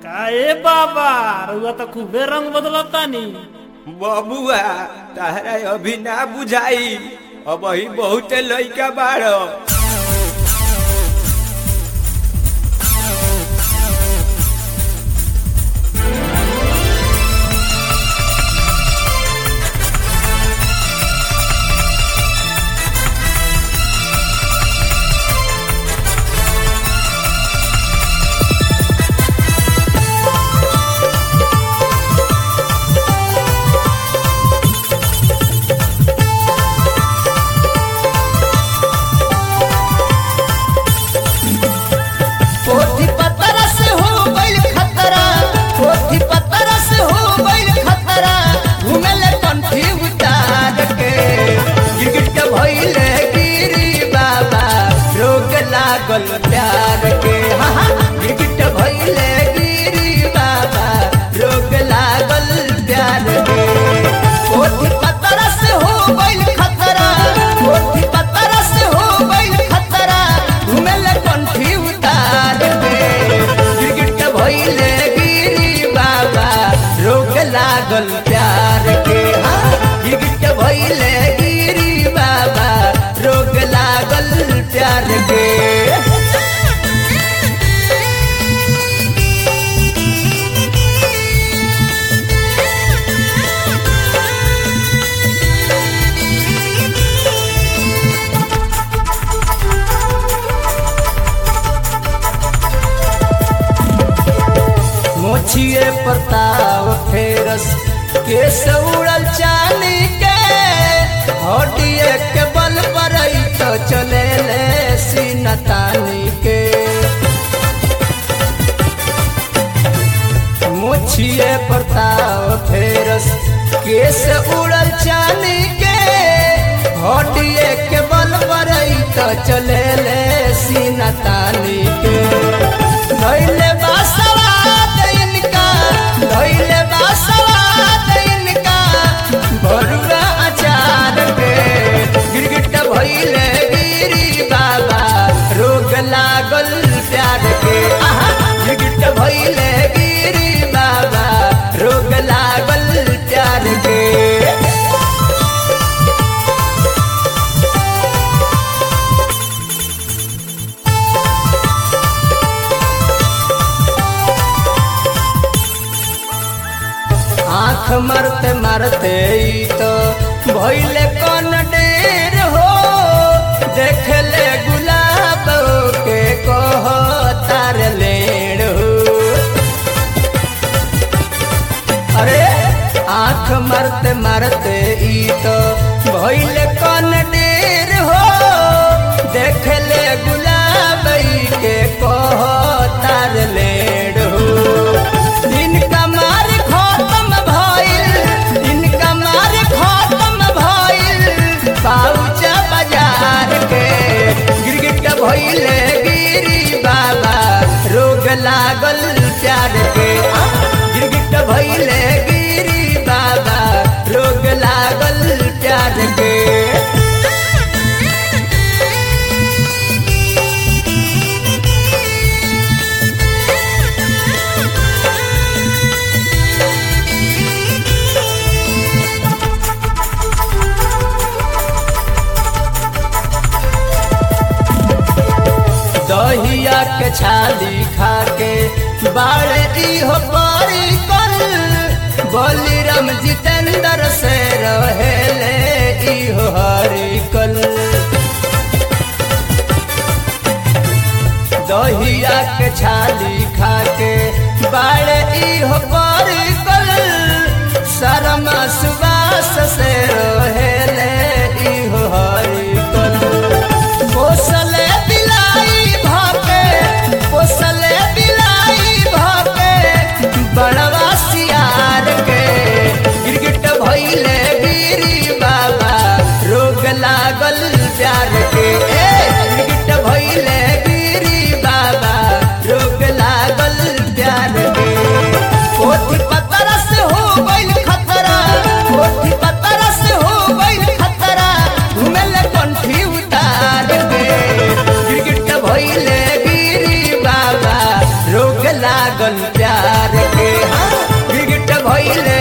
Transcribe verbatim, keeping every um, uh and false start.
काए बाबा रुआ तो खूबे रंग बदलतानी। बबुआ ताहरा अभी ना बुझाई, अब ही बहुत लइका बाड़। प्यार के गिरगिट भइले गिरी बाबा, रोग लागल प्यार के। पोथी पतरा से हो गइल खतरा, पोथी पतरा से हो गइल खतरा, घुमेले कंठी उतार के। गिरगिट भइले गिरी बाबा, रोग लागल प्यार के। गिरगिट भइले गिरी बाबा, रोग लागल प्यार के। मोछिए प्रताप फेरस केस उड़ल चाली के, हटिए के बल पर तो चले ले सीनतानी के। मोछिए प्रताप फेरस केस उड़ल चाली के, हटिए के बल पर तो चले ले सीनतानी के। धैले बासवा धैले बासवाद इनका भरुआ अचार के। गिरगिट भइले गिरी बाबा, रोग लागल प्यार के। गिरगिट भइले गिरी बाबा, रोग लागल प्यार के। आँख मरते मरते तो भइले कौन डेर हो, देख ले गुलाब के कह तार लेड़ हो। अरे आँख मरते मरते तो भइले कौन डेर हो, देख ले गुलाब के कह तार लेड़ हो। दिन का मार पाउचा बाजार के। गिरगिट भइले गिरी बाबा, रोग लागल प्यार के। गिरगिट भइले गिरी बाबा, रोग लागल प्यार के। दहिया के छाली खा के बाड़ी हो पारी कल, बलिराम जितेंद्र से रहेले इहो हरी कल। दहिया के छाली खा के बाड़ी हो पारी कल, शर्मा सुबास से रहेले इहो हरी कल। कोसले पोसले बिलाई भागे बड़वा सियार के। गिरगिट भइले गिरी बाबा, रोग लागल प्यार के। गिरगिट भइले गिरी बाबा, रोग लागल यार के गिरगिट भइले